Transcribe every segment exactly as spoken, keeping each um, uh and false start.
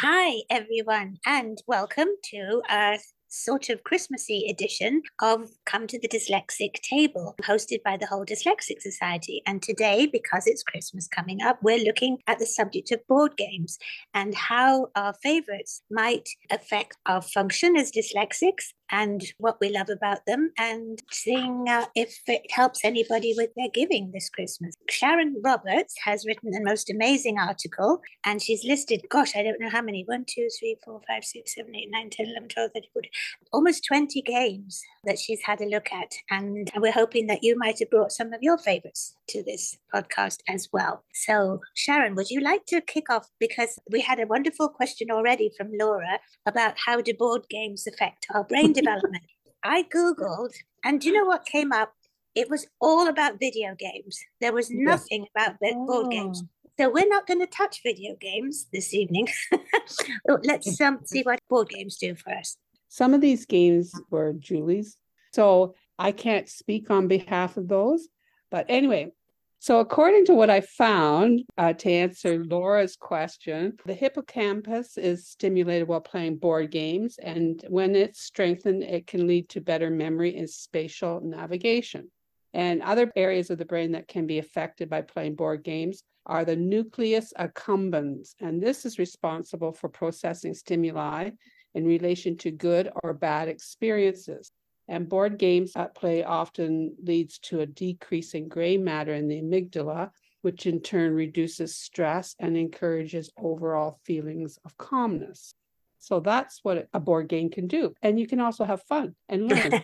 Hi, everyone, and welcome to a sort of Christmassy edition of Come to the Dyslexic Table, hosted by the Whole Dyslexic Society. And today, because it's Christmas coming up, we're looking at the subject of board games and how our favorites might affect our function as dyslexics and what we love about them, and seeing uh, if it helps anybody with their giving this Christmas. Sharon Roberts has written the most amazing article, and she's listed, gosh, I don't know how many, one, two, three, four, five, six, seven, eight, nine, ten, eleven, twelve, thirteen, fourteen, almost twenty games that she's had a look at. And we're hoping that you might have brought some of your favorites to this podcast as well. So, Sharon, would you like to kick off? Because we had a wonderful question already from Laura about how do board games affect our brain development. I Googled, and do you know what came up? It was all about video games. There was nothing yeah. about board oh. games. So we're not going to touch video games this evening. Let's um, see what board games do for us. Some of these games were Julie's, so I can't speak on behalf of those. But anyway, so according to what I found, uh, to answer Laura's question, the hippocampus is stimulated while playing board games, and when it's strengthened, it can lead to better memory and spatial navigation. And other areas of the brain that can be affected by playing board games are the nucleus accumbens, and this is responsible for processing stimuli in relation to good or bad experiences. And board games at play often leads to a decrease in gray matter in the amygdala, which in turn reduces stress and encourages overall feelings of calmness. So that's what a board game can do. And you can also have fun and learn.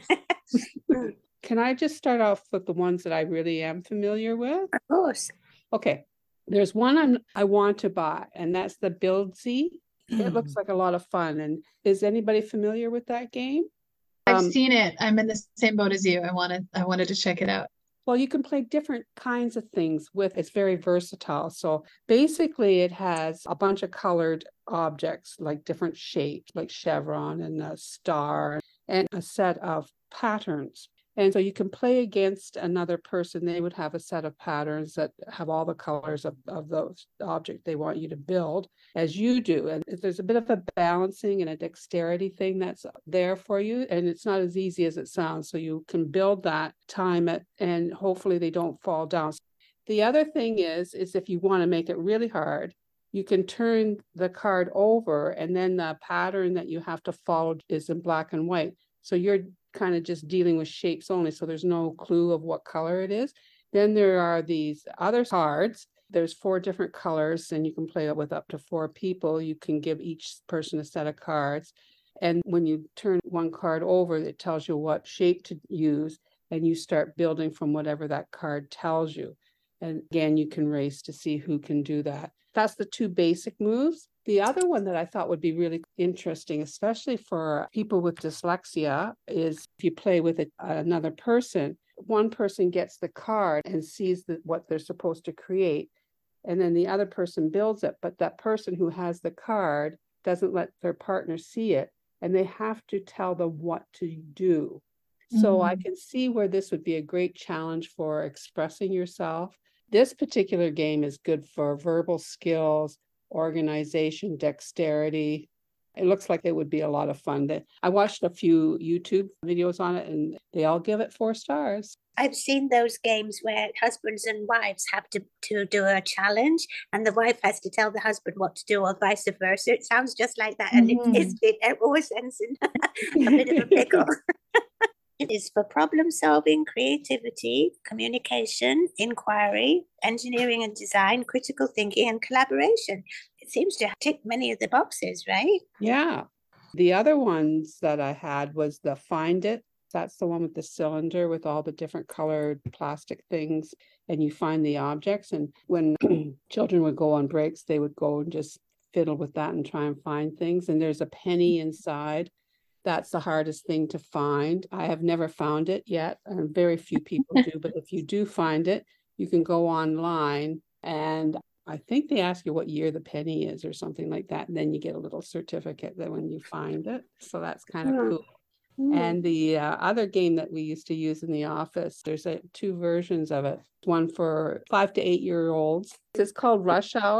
Can I just start off with the ones that I really am familiar with? Of course. Okay. There's one I'm, I want to buy, and that's the Buildsy. Mm. It looks like a lot of fun. And is anybody familiar with that game? I've um, seen it. I'm in the same boat as you. I wanted, I wanted to check it out. Well, you can play different kinds of things with. It's very versatile. So basically, it has a bunch of colored objects, like different shapes, like chevron and a star, and a set of patterns. And so you can play against another person. They would have a set of patterns that have all the colors of, of those object they want you to build, as you do. And there's a bit of a balancing and a dexterity thing that's there for you. And it's not as easy as it sounds. So you can build that, time it, and hopefully they don't fall down. The other thing is, is if you want to make it really hard, you can turn the card over, and then the pattern that you have to follow is in black and white. So you're kind of just dealing with shapes only, so there's no clue of what color it is. Then there are these other cards. There's four different colors, and you can play it with up to four people. You can give each person a set of cards. And when you turn one card over, it tells you what shape to use, and you start building from whatever that card tells you. And again, you can race to see who can do that. That's the two basic moves. The other one that I thought would be really interesting, especially for people with dyslexia, is if you play with it, another person, one person gets the card and sees the, what they're supposed to create, and then the other person builds it, but that person who has the card doesn't let their partner see it, and they have to tell them what to do. Mm-hmm. So I can see where this would be a great challenge for expressing yourself. This particular game is good for verbal skills, organization, dexterity. It looks like it would be a lot of fun. I watched a few YouTube videos on it, and they all give it four stars. I've seen those games where husbands and wives have to, to do a challenge, and the wife has to tell the husband what to do, or vice versa. It sounds just like that, and mm-hmm. it, it, it always ends in a bit of a pickle. It is for problem solving, creativity, communication, inquiry, engineering and design, critical thinking, and collaboration. It seems to tick many of the boxes, right? Yeah. The other ones that I had was the Find It. That's the one with the cylinder with all the different colored plastic things, and you find the objects. And when children would go on breaks, they would go and just fiddle with that and try and find things. And there's a penny inside. That's the hardest thing to find. I have never found it yet, and very few people do. But if you do find it, you can go online, and I think they ask you what year the penny is or something like that. And then you get a little certificate that when you find it. So that's kind of cool. Mm. And the uh, other game that we used to use in the office, there's a, two versions of it. One for five to eight year olds. It's called Rush Hour.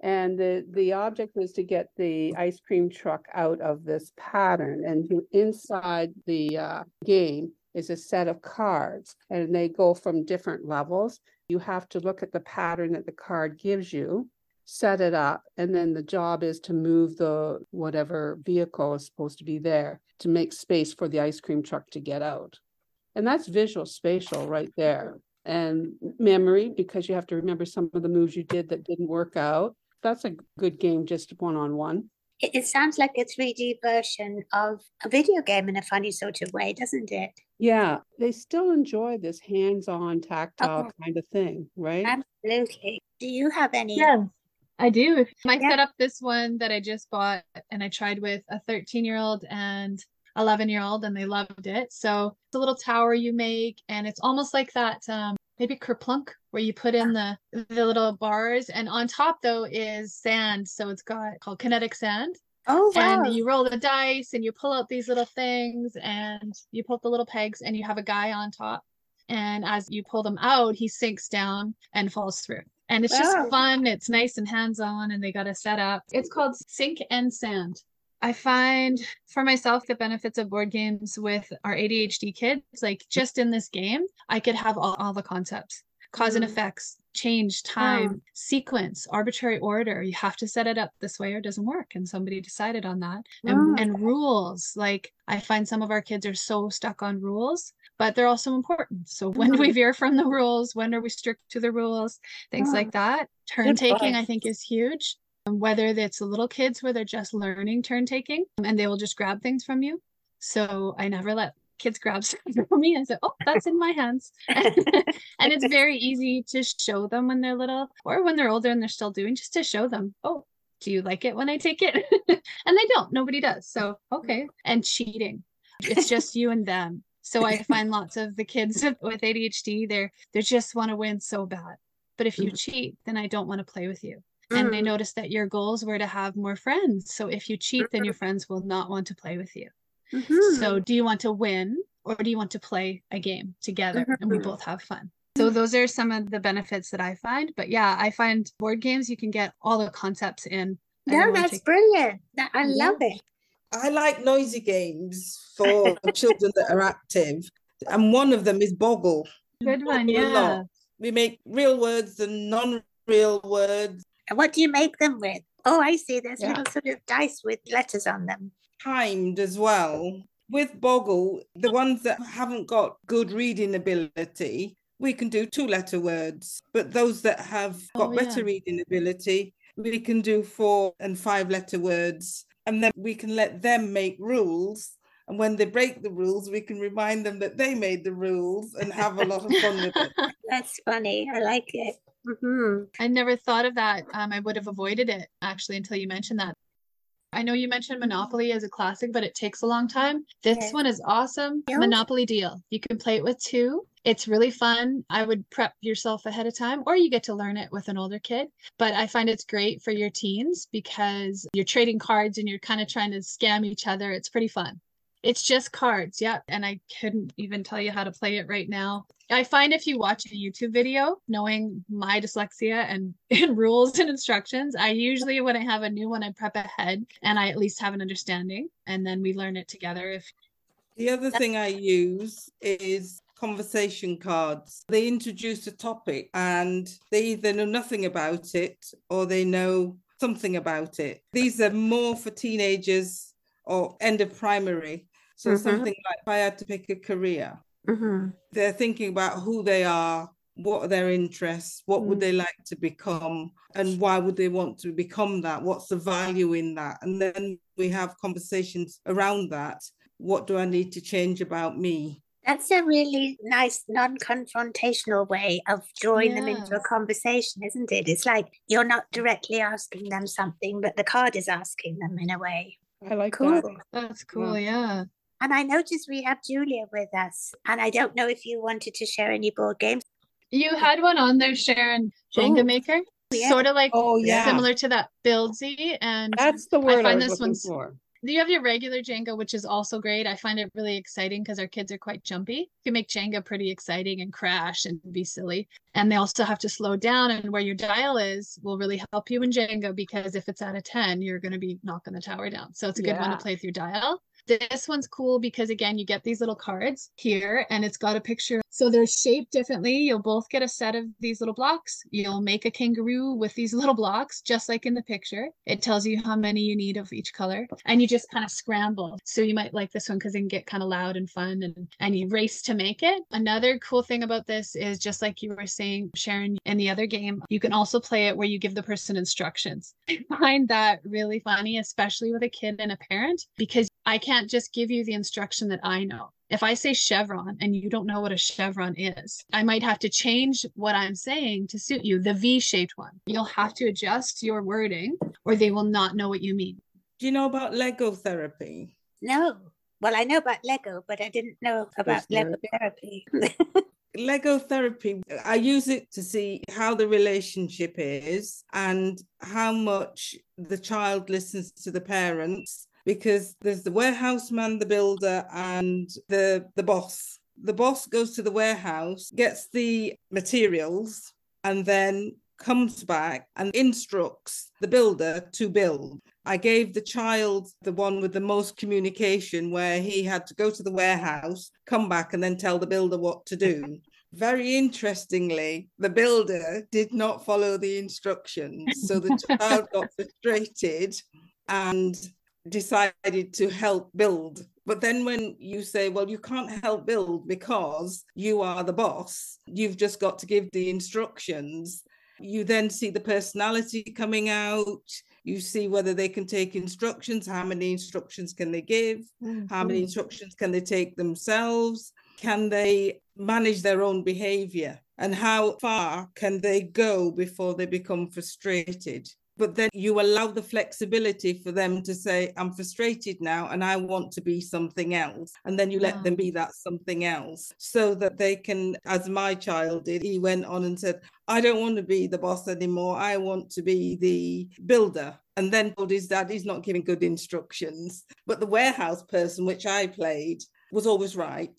And the, the object is to get the ice cream truck out of this pattern. And you, inside the uh, game is a set of cards, and they go from different levels. You have to look at the pattern that the card gives you, set it up, and then the job is to move the whatever vehicle is supposed to be there to make space for the ice cream truck to get out. And that's visual spatial right there. And memory, because you have to remember some of the moves you did that didn't work out. That's a good game, just one-on-one. It, it sounds like a three D version of a video game in a funny sort of way, doesn't it? Yeah, they still enjoy this hands-on, tactile Oh, kind of thing, right? absolutely. Do you have any? Yeah, I do. I Yeah. set up this one that I just bought and I tried with a thirteen year old and eleven year old and they loved it. So it's a little tower you make and it's almost like that um maybe Kerplunk where you put in the the little bars and on top though is sand. So it's got called kinetic sand. Oh, wow. And you roll the dice and you pull out these little things and you pull out the little pegs and you have a guy on top. And as you pull them out, he sinks down and falls through. And it's just Wow. fun. It's nice and hands-on and they got to set up. It's called Sink and Sand. I find for myself the benefits of board games with our A D H D kids, like just in this game, I could have all, all the concepts, cause and Mm. effects, change, time, sequence, arbitrary order. You have to set it up this way or it doesn't work. And somebody decided on that. And, Mm. and rules, like I find some of our kids are so stuck on rules, but they're also important. So when do we veer from the rules? When are we strict to the rules? Things Mm. like that. Turn Good taking, point. I think, is huge. Whether it's the little kids where they're just learning turn taking and they will just grab things from you. So I never let kids grab stuff from me. I said, oh, that's in my hands. And it's very easy to show them when they're little or when they're older and they're still doing, just to show them, oh, do you like it when I take it? And they don't, nobody does. So, okay. And cheating. It's just you and them. So I find lots of the kids with A D H D, they're, they just want to win so bad. But if you Mhm. cheat, then I don't want to play with you. And they Mm. noticed that your goals were to have more friends. So if you cheat, then your friends will not want to play with you. Mhm. So do you want to win or do you want to play a game together and we Mhm. both have fun? So those are some of the benefits that I find. But yeah, I find board games, you can get all the concepts in. I No, don't want to that's take brilliant. That, I Yeah. love it. I like noisy games for children that are active, and one of them is Boggle. good one. Boggle a Yeah. lot. We make real words and non-real words, And what do you make them with? Oh, I see. There's Yeah. little sort of dice with letters on them. timed as well. With Boggle, the ones that haven't got good reading ability, we can do two-letter words. But those that have got Oh, better yeah. reading ability, we can do four and five-letter words. And then we can let them make rules. And when they break the rules, we can remind them that they made the rules and have a lot of fun with it. That's funny. I like it. Mhm. I never thought of that. Um, I would have avoided it actually until you mentioned that. I know you mentioned Monopoly as a classic, but it takes a long time. This Yes. one is awesome. Yeah. Monopoly Deal. You can play it with two. It's really fun. I would prep yourself ahead of time, or you get to learn it with an older kid. But I find it's great for your teens because you're trading cards and you're kind of trying to scam each other. It's pretty fun. It's just cards, yeah. And I couldn't even tell you how to play it right now. I find if you watch a YouTube video, knowing my dyslexia and, and rules and instructions, I usually, when I have a new one, I prep ahead and I at least have an understanding and then we learn it together. If The other thing I use is conversation cards. They introduce a topic and they either know nothing about it or they know something about it. These are more for teenagers or end of primary. So Mhm. something like if I had to pick a career, Mhm. they're thinking about who they are, what are their interests, what would Mm. they like to become, and why would they want to become that? What's the value in that? And then we have conversations around that. What do I need to change about me? That's a really nice non-confrontational way of drawing them into Yeah. a conversation, isn't it? It's like you're not directly asking them something, but the card is asking them in a way. I like Cool. that. that's cool, yeah. And I noticed we have Julia with us, and I don't know if you wanted to share any board games. You had one on there, Sharon, Jenga Oh, Maker, yeah. sort of like Oh, yeah. similar to that Buildsy. And That's the word I find was this looking one's for. You have your regular Jenga, which is also great. I find it really exciting because our kids are quite jumpy. You can make Jenga pretty exciting and crash and be silly. And they also have to slow down, and where your dial is will really help you in Jenga, because if it's out of ten, you're going to be knocking the tower down. So it's a good one to Yeah. play with your dial. This one's cool because, again, you get these little cards here and it's got a picture. So they're shaped differently. You'll both get a set of these little blocks. You'll make a kangaroo with these little blocks, just like in the picture. It tells you how many you need of each color, and you just kind of scramble. So you might like this one because it can get kind of loud and fun, and, and you race to make it. Another cool thing about this is, just like you were saying, Sharon, in the other game, you can also play it where you give the person instructions. I find that really funny, especially with a kid and a parent, because I can't just give you the instruction that I know. If I say chevron and you don't know what a chevron is, I might have to change what I'm saying to suit you, the V-shaped one. You'll have to adjust your wording or they will not know what you mean. Do you know about Lego therapy? No. Well, I know about Lego, but I didn't know about There's Lego therapy. Lego therapy, I use it to see how the relationship is and how much the child listens to the parents, because there's the warehouse man, the builder, and the, the boss. The boss goes to the warehouse, gets the materials, and then comes back and instructs the builder to build. I gave the child the one with the most communication, where he had to go to the warehouse, come back, and then tell the builder what to do. Very interestingly, the builder did not follow the instructions. So the child got frustrated and decided to help build. But then when you say, well, you can't help build because you are the boss, you've just got to give the instructions. You then see the personality coming out. You see whether they can take instructions, how many instructions can they give, mm-hmm. how many instructions can they take themselves, can they manage their own behavior, and how far can they go before they become frustrated. But then you allow the flexibility for them to say, I'm frustrated now and I want to be something else. And then you let wow. them be that something else, so that they can, as my child did, he went on and said, I don't want to be the boss anymore. I want to be the builder. And then told his dad he's not giving good instructions. But the warehouse person, which I played, was always right.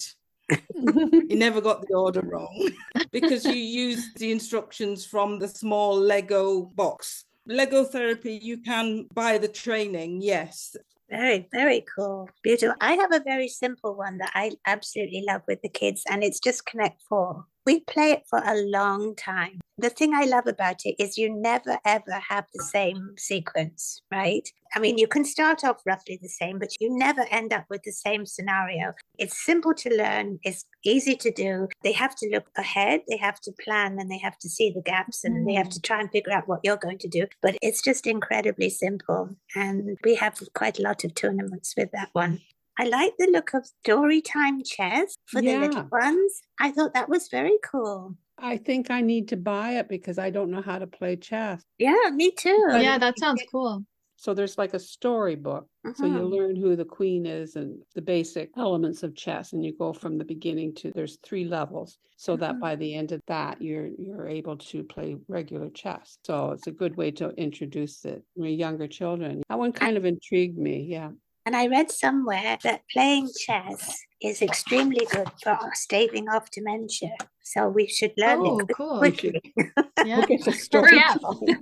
He never got the order wrong, because you use the instructions from the small Lego box. Lego therapy, you can buy the training, yes. Very, very cool. Beautiful. I have a very simple one that I absolutely love with the kids, and it's just Connect Four. We play it for a long time. The thing I love about it is you never, ever have the same sequence, right? I mean, you can start off roughly the same, but you never end up with the same scenario. It's simple to learn. It's easy to do. They have to look ahead. They have to plan, and they have to see the gaps, and mm. they have to try and figure out what you're going to do. But it's just incredibly simple. And we have quite a lot of tournaments with that one. I like the look of story time chess for yeah. the little ones. I thought that was very cool. I think I need to buy it because I don't know how to play chess. Yeah, me too. But yeah, that sounds cool. So there's like a storybook. Uh-huh. So you learn who the queen is and the basic elements of chess, and you go from the beginning to, there's three levels, so uh-huh. that by the end of that, you're you're able to play regular chess. So it's a good way to introduce it to younger children. That one kind of intrigued me, yeah. And I read somewhere that playing chess is extremely good for staving off dementia. So we should learn oh, it cool. quickly. Yeah. Okay, so story yeah.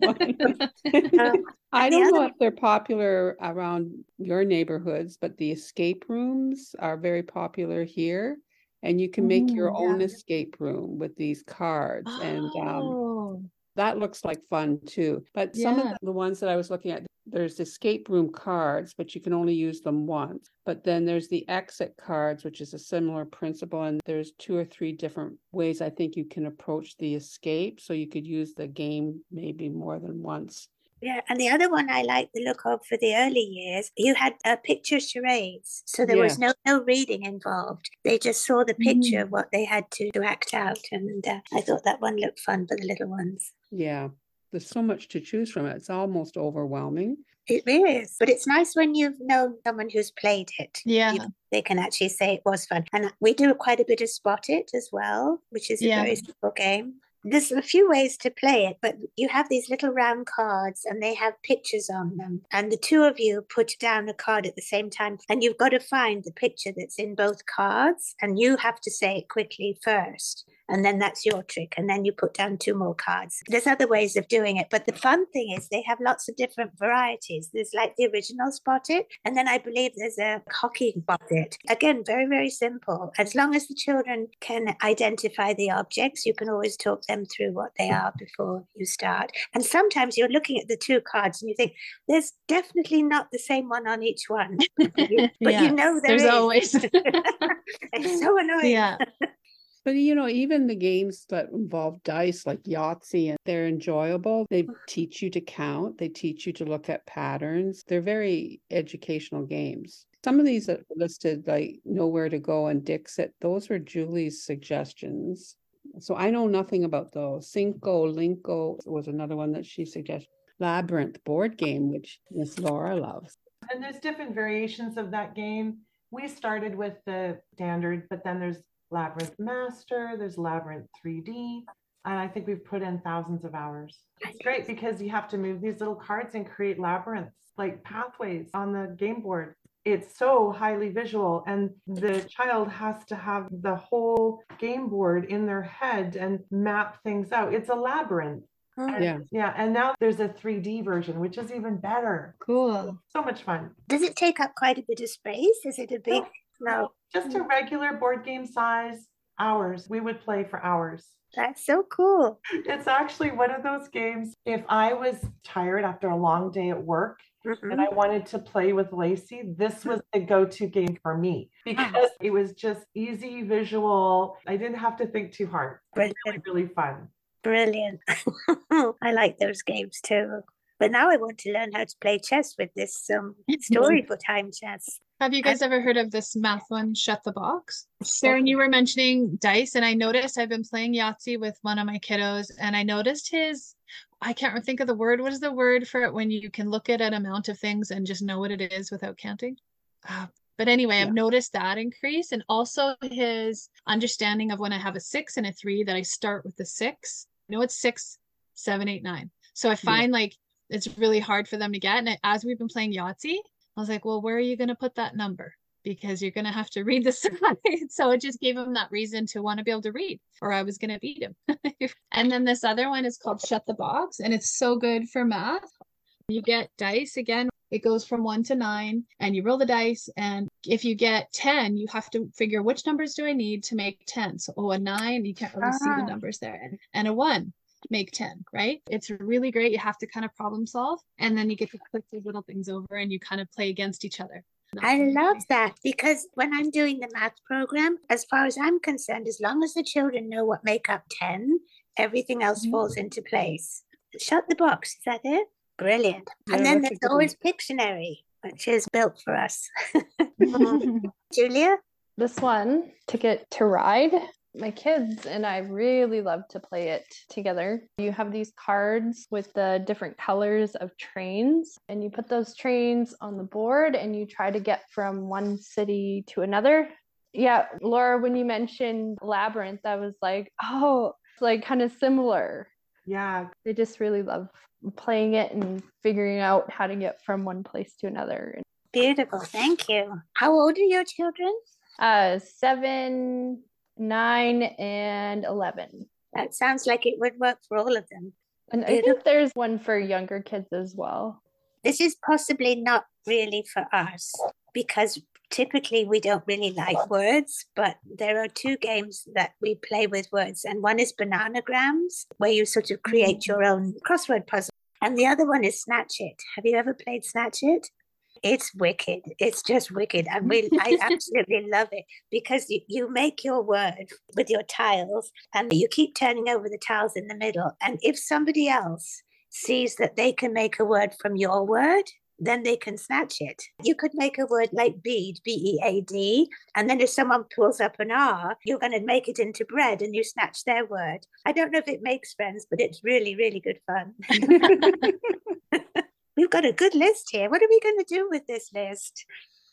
um, I don't know if they're popular around your neighborhoods, but the escape rooms are very popular here. And you can make mm, your yeah. own escape room with these cards. Oh. And um, that looks like fun too. But some yeah. of the ones that I was looking at, there's escape room cards, but you can only use them once. But then there's the exit cards, which is a similar principle. And there's two or three different ways I think you can approach the escape. So you could use the game maybe more than once. Yeah, and the other one I like the look of for the early years, you had uh, picture charades. So there yeah. was no, no reading involved. They just saw the picture mm. of what they had to, to act out. And uh, I thought that one looked fun for the little ones. Yeah. There's so much to choose from. It's almost overwhelming. It is, but it's nice when you know someone who's played it. Yeah. You, they can actually say it was fun. And we do quite a bit of Spot It as well, which is a yeah. very simple game. There's a few ways to play it, but you have these little round cards and they have pictures on them. And the two of you put down a card at the same time, and you've got to find the picture that's in both cards, and you have to say it quickly first. And then that's your trick. And then you put down two more cards. There's other ways of doing it. But the fun thing is they have lots of different varieties. There's like the original Spot It. And then I believe there's a hockey Spot It. Again, very, very simple. As long as the children can identify the objects, you can always talk them through what they are before you start. And sometimes you're looking at the two cards and you think, there's definitely not the same one on each one. But you, but Yeah, you know there there's is. always. It's so annoying. Yeah. But, you know, even the games that involve dice like Yahtzee, and they're enjoyable. They teach you to count. They teach you to look at patterns. They're very educational games. Some of these that are listed, like Nowhere to Go and Dixit, those were Julie's suggestions. So I know nothing about those. Cinco, Linko was another one that she suggested. Labyrinth board game, which Miss Laura loves. And there's different variations of that game. We started with the standard, but then there's Labyrinth Master, there's Labyrinth three D, and I think we've put in thousands of hours. It's great because you have to move these little cards and create labyrinths, like pathways on the game board. It's so highly visual, and the child has to have the whole game board in their head and map things out. It's a labyrinth. Oh. And, Yeah. yeah, and now there's a three D version, which is even better. Cool. So much fun. Does it take up quite a bit of space? Is it a big? No. Just a regular board game size, hours. We would play for hours. That's so cool. It's actually one of those games. If I was tired after a long day at work Mhm. and I wanted to play with Lacey, this was the go-to game for me because it was just easy, visual. I didn't have to think too hard. Really, Brilliant. really fun. Brilliant. I like those games too. But now I want to learn how to play chess with this um, story for time chess. Have you guys ever heard of this math one, Shut the Box? Sharon, you were mentioning dice, and I noticed I've been playing Yahtzee with one of my kiddos, and I noticed his, I can't think of the word. What is the word for it when you can look at an amount of things and just know what it is without counting? Uh, but anyway, Yeah. I've noticed that increase, and also his understanding of when I have a six and a three, that I start with the six. I know it's six, seven, eight, nine. So I find like it's really hard for them to get. And as we've been playing Yahtzee, I was like, well, where are you going to put that number? Because you're going to have to read the side. So it just gave him that reason to want to be able to read, or I was going to beat him. And then this other one is called Shut the Box, and it's so good for math. You get dice again. It goes from one to nine, and you roll the dice. And if you get ten, you have to figure which numbers do I need to make ten. So, oh, a nine, you can't really see the Ah. numbers there. And, and a one, make ten, right? It's really great. You have to kind of problem solve, and then you get to click these little things over and you kind of play against each other. That's I really love nice. that because when I'm doing the math program, as far as I'm concerned, as long as the children know what make up ten, everything else Mhm. falls into place. Shut the Box, is that it? Brilliant. Yeah, And then that's a there's good always Pictionary, which is built for us. Julia? This one, Ticket to Ride. My kids and I really love to play it together. You have these cards with the different colors of trains, and you put those trains on the board and you try to get from one city to another. Yeah, Laura, when you mentioned Labyrinth, I was like, oh, it's like kind of similar. Yeah. They just really love playing it and figuring out how to get from one place to another. Beautiful, thank you. How old are your children? Uh, seven, nine, and eleven. That sounds like it would work for all of them. And I Beautiful. think there's one for younger kids as well. This is possibly not really for us because typically we don't really like words, but there are two games that we play with words, and one is Bananagrams, where you sort of create your own crossword puzzle, and the other one is Snatch It. Have you ever played Snatch It? It's wicked. It's just wicked. And we, I absolutely love it because you, you make your word with your tiles and you keep turning over the tiles in the middle. And if somebody else sees that they can make a word from your word, then they can snatch it. You could make a word like bead, B E A D, and then if someone pulls up an R, you're going to make it into bread and you snatch their word. I don't know if it makes friends, but it's really, really good fun. We've got a good list here. What are we going to do with this list?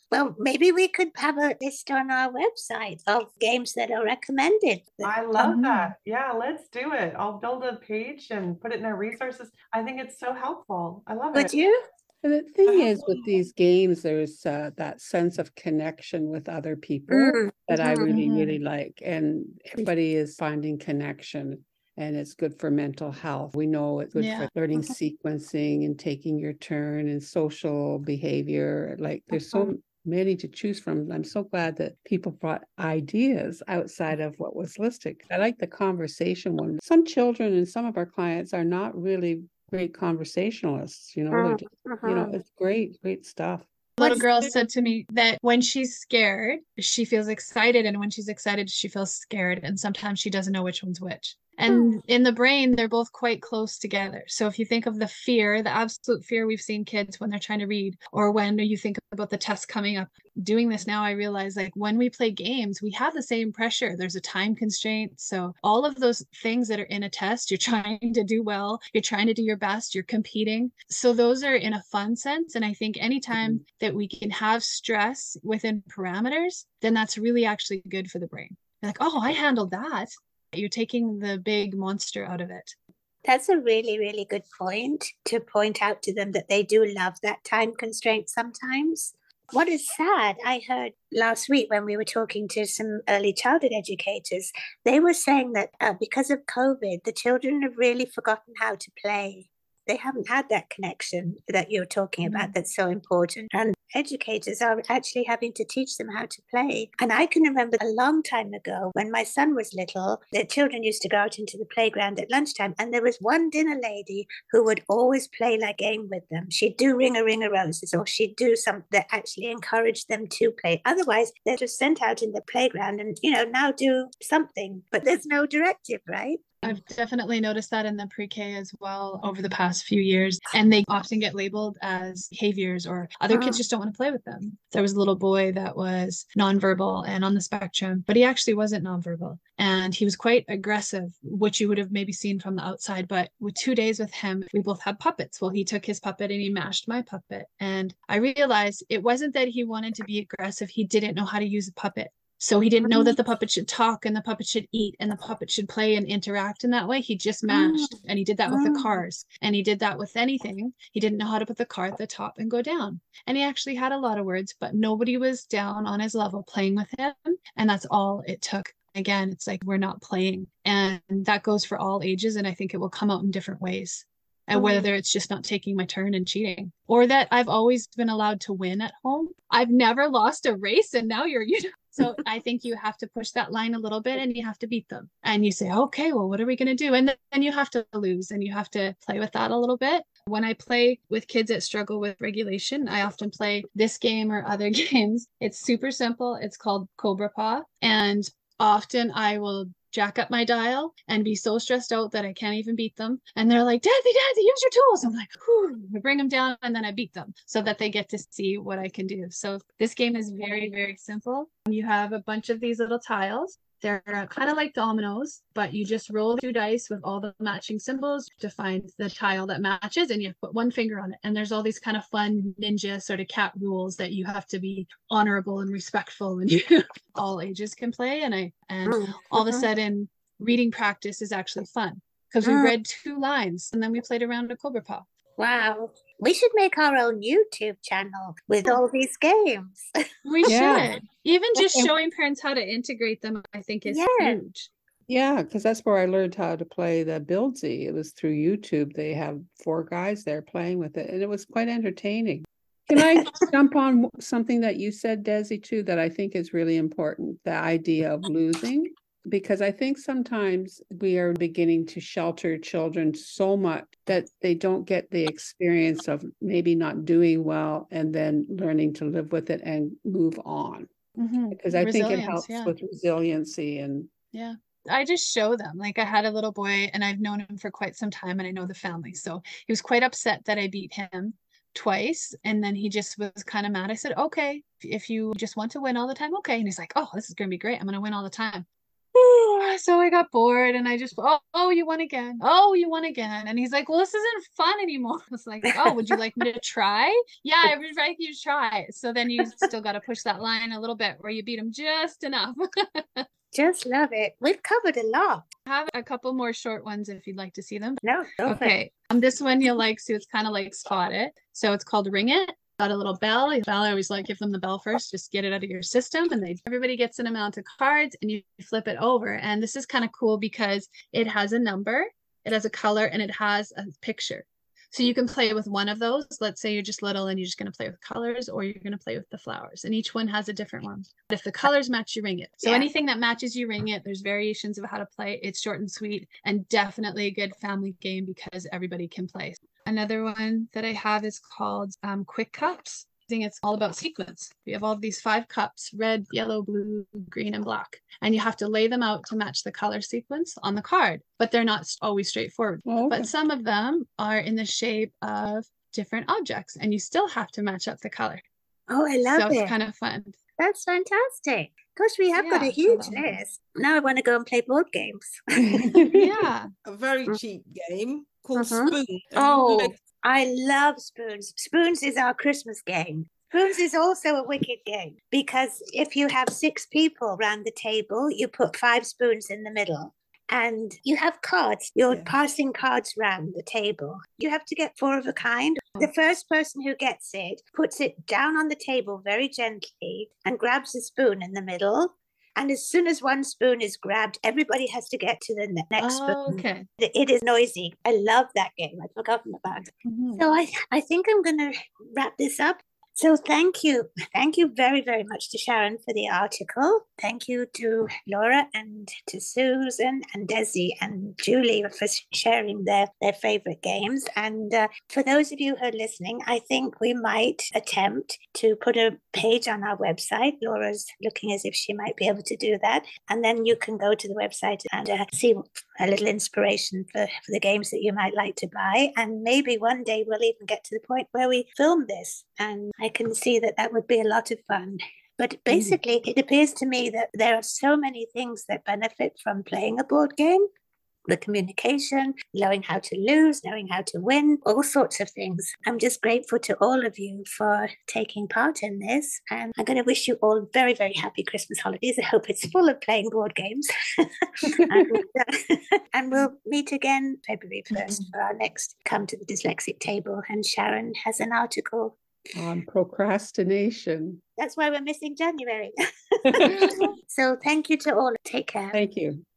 Well, maybe we could have a list on our website of games that are recommended. I love Mhm. that. Yeah, let's do it. I'll build a page and put it in our resources. I think it's so helpful. I love Would it. you? And the thing is, with these games, there's uh, that sense of connection with other people Mm, that I mhm. really, Mhm. really like. And everybody is finding connection, and it's good for mental health. We know it's good Yeah. for learning sequencing and taking your turn and social behavior. Like, there's so many to choose from. I'm so glad that people brought ideas outside of what was listed. I like the conversation one. Some children and some of our clients are not really great conversationalists, you know, they're Mm, just, you know, mhm. it's great, great stuff. Little What's girl the- said to me that when she's scared, she feels excited, and when she's excited, she feels scared, and sometimes she doesn't know which one's which. And in the brain, they're both quite close together. So if you think of the fear, the absolute fear we've seen kids when they're trying to read, or when you think about the test coming up, doing this now, I realize like when we play games, we have the same pressure. There's a time constraint. So all of those things that are in a test, you're trying to do well, you're trying to do your best, you're competing. So those are in a fun sense. And I think anytime Mhm. that we can have stress within parameters, then that's really actually good for the brain. Like, oh, I handled that. You're taking the big monster out of it. That's a really, really good point to point out to them that they do love that time constraint sometimes. What is sad, I heard last week when we were talking to some early childhood educators, they were saying that uh, because of COVID, the children have really forgotten how to play. They haven't had that connection that you're talking about Mm. that's so important. And educators are actually having to teach them how to play. And I can remember a long time ago when my son was little, the children used to go out into the playground at lunchtime, and there was one dinner lady who would always play like game with them. She'd do ring a ring of roses, or she'd do something that actually encouraged them to play. Otherwise, they're just sent out in the playground and, you know, now do something, but there's no directive, right? I've definitely noticed that in the pre-K as well over the past few years. And they often get labeled as behaviors, or other kids just don't want to play with them. There was a little boy that was nonverbal and on the spectrum, but he actually wasn't nonverbal. And he was quite aggressive, which you would have maybe seen from the outside. But with two days with him, we both had puppets. Well, he took his puppet and he mashed my puppet. And I realized it wasn't that he wanted to be aggressive. He didn't know how to use a puppet. So he didn't know that the puppet should talk and the puppet should eat and the puppet should play and interact in that way. He just mashed, and he did that with the cars, and he did that with anything. He didn't know how to put the car at the top and go down. And he actually had a lot of words, but nobody was down on his level playing with him. And that's all it took. Again, it's like we're not playing. And that goes for all ages. And I think it will come out in different ways. And whether it's just not taking my turn and cheating, or that I've always been allowed to win at home. I've never lost a race, and now you're, you know. So I think you have to push that line a little bit, and you have to beat them. And you say, okay, well, what are we going to do? And then you have to lose, and you have to play with that a little bit. When I play with kids that struggle with regulation, I often play this game or other games. It's super simple. It's called Cobra Paw. And often I will jack up my dial and be so stressed out that I can't even beat them. And they're like, Daddy, Daddy, use your tools. I'm like, whew, I bring them down and then I beat them so that they get to see what I can do. So this game is very, very simple. You have a bunch of these little tiles. They're kind of like dominoes, but you just roll two dice with all the matching symbols to find the tile that matches, and you put one finger on it. And there's all these kind of fun ninja sort of cat rules that you have to be honorable and respectful, and you, all ages can play. And I and all of a sudden, reading practice is actually fun because we read two lines and then we played around a Cobra Paw. Wow. We should make our own YouTube channel with all these games. We Yeah. should. Even just Okay. showing parents how to integrate them, I think is Yeah. huge. Yeah, because that's where I learned how to play the Buildsy. It was through YouTube. They have four guys there playing with it, and it was quite entertaining. Can I jump on something that you said, Desi, too, that I think is really important, the idea of losing? Because I think sometimes we are beginning to shelter children so much that they don't get the experience of maybe not doing well and then learning to live with it and move on. Mm-hmm. Because I think it Resilience, helps yeah. with resiliency and Yeah. I just show them. Like I had a little boy and I've known him for quite some time and I know the family. So he was quite upset that I beat him twice. And then he just was kind of mad. I said, okay, if you just want to win all the time, okay. And he's like, oh, this is going to be great. I'm going to win all the time. So I got bored and I just, oh, oh, you won again. Oh, you won again. And he's like, well, this isn't fun anymore. I was like, oh, would you like me to try? Yeah, I would like you to try. So then you still got to push that line a little bit where you beat him just enough. Just love it. We've covered a lot. I have a couple more short ones if you'd like to see them. No, go for it. Okay. Um, this one you'll like, so it's kind of like Spot It. So it's called Ring It. Got a little bell. Bell, I always like give them the bell first, just get it out of your system, and they everybody gets an amount of cards and you flip it over. And this is kind of cool because it has a number, it has a color, and it has a picture. So you can play with one of those. Let's say you're just little and you're just going to play with colors, or you're going to play with the flowers, and each one has a different one. But if the colors match, you ring it. So Yeah. anything that matches, you ring it. There's variations of how to play. It's short and sweet, and definitely a good family game because everybody can play. Another one that I have is called um, Quick Cups. I think it's all about sequence. We have all of these five cups: red, yellow, blue, green, and black. And you have to lay them out to match the color sequence on the card, but they're not always straightforward. Oh, okay. But some of them are in the shape of different objects, and you still have to match up the color. Oh, I love so it. it's kind of fun. That's fantastic. Gosh, we have got Yeah, a so huge that one. list. Now I want to go and play board games. Yeah. A very cheap game called Mhm. Spoon. Oh, Like, I love Spoons. Spoons is our Christmas game. Spoons is also a wicked game because if you have six people around the table, you put five spoons in the middle and you have cards. You're Yeah. passing cards round the table. You have to get four of a kind. The first person who gets it puts it down on the table very gently and grabs a spoon in the middle. And as soon as one spoon is grabbed, everybody has to get to the ne- next Oh, spoon. okay. It is noisy. I love that game. I'd forgotten about it. Mhm. So I, I think I'm going to wrap this up. So thank you. Thank you very, very much to Sharon for the article. Thank you to Laura and to Susan and Desi and Julie for sharing their, their favorite games. And uh, for those of you who are listening, I think we might attempt to put a page on our website. Laura's looking as if she might be able to do that. And then you can go to the website and uh, see a little inspiration for, for the games that you might like to buy. And maybe one day we'll even get to the point where we film this. And I can see that that would be a lot of fun. But basically, it appears to me that there are so many things that benefit from playing a board game. The communication, knowing how to lose, knowing how to win, all sorts of things. I'm just grateful to all of you for taking part in this. And I'm going to wish you all very, very happy Christmas holidays. I hope it's full of playing board games. and, uh, and we'll meet again February first for our next Come to the Dyslexic Table. And Sharon has an article. On procrastination. That's why we're missing January. So thank you to all. Take care. Thank you.